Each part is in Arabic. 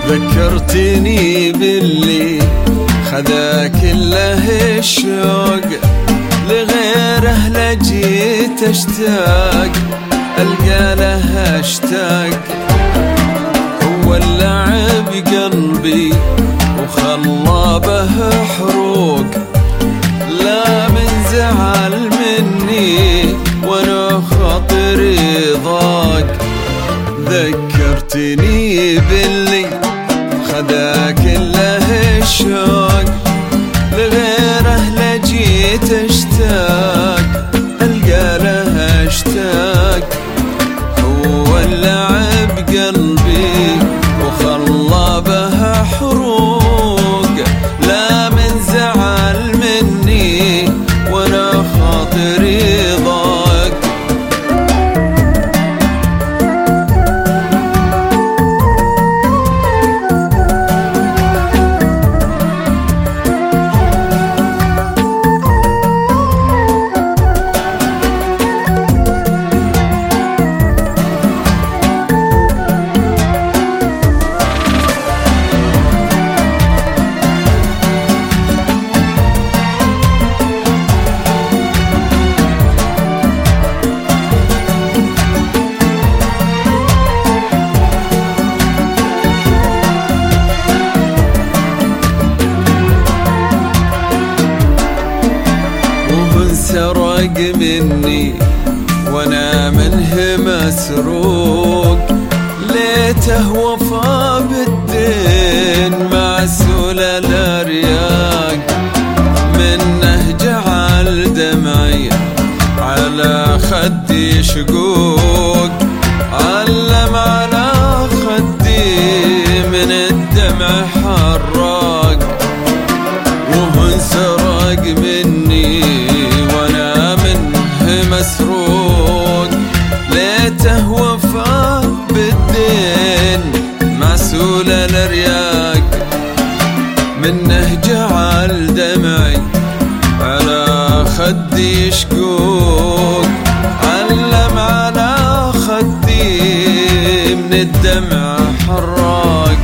ذكرتني باللي خذا كله الشوق، لغيره لجيت اشتاق، القى له اشتاق. هو اللعب قلبي وخلى به حروق، لا من زعل مني وانا خاطري ضاق. ذكرتني باللي خذا كله الشوق، لغيره لجيت اشتاق، القى له اشتاق. هو اللعب قلبي وخلى به حروق، لا من زعل مني وانا خاطري ضاق. سرق مني وانا منه مسروق، ليته وفى بالدين معسول الارياق. منه جعل دمعي على خدي شقوق، علم على خدي من الدمع حراق. وهن سرق مني مسروق، ليته وفى بالدين معسول الارياق. منه جعل دمعي على خدي شقوق، علم على خدي من الدمع حراق.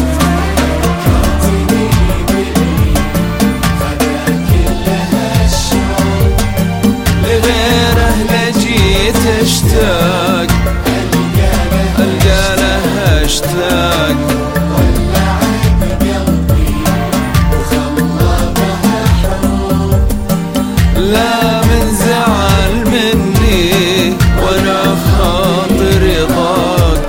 اشتاق، القى له اشتاق. واللعب قلبي وخلى به حروق، لا من زعل مني وانا خاطري ضاق.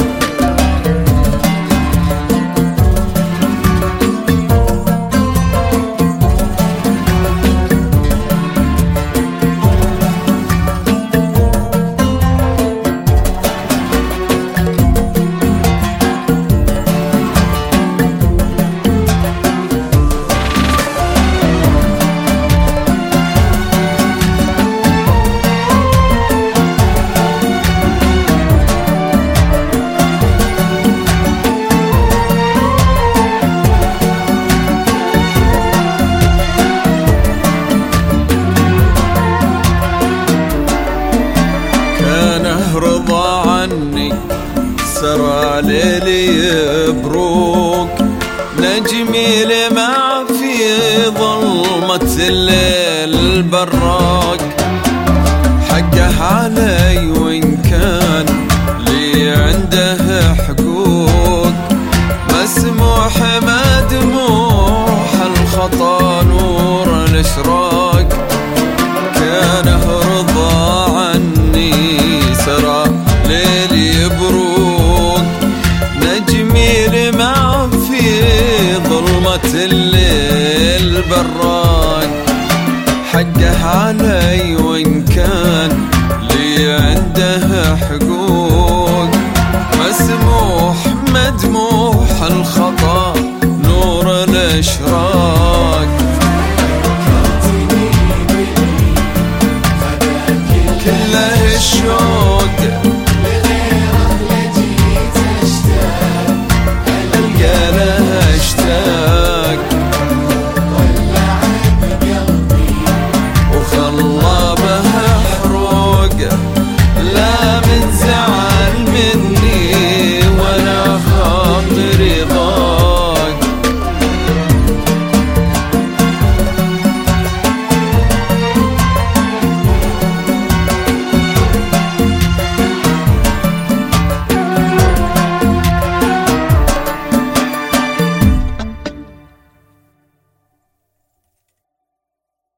رضى عني سرى ليلي بروق، نجمي لمع في ظلمة الليل البراق. حقه علي وإن كان لي عنده حقوق، مسموح مدموح الخطا نور الاشراق. كانه رضى عني سرى ليلي بروق، نجمي لمع في ظلمة الليل براق. حقه علي وإن كان لي عنده حقوق، مسموح مدموح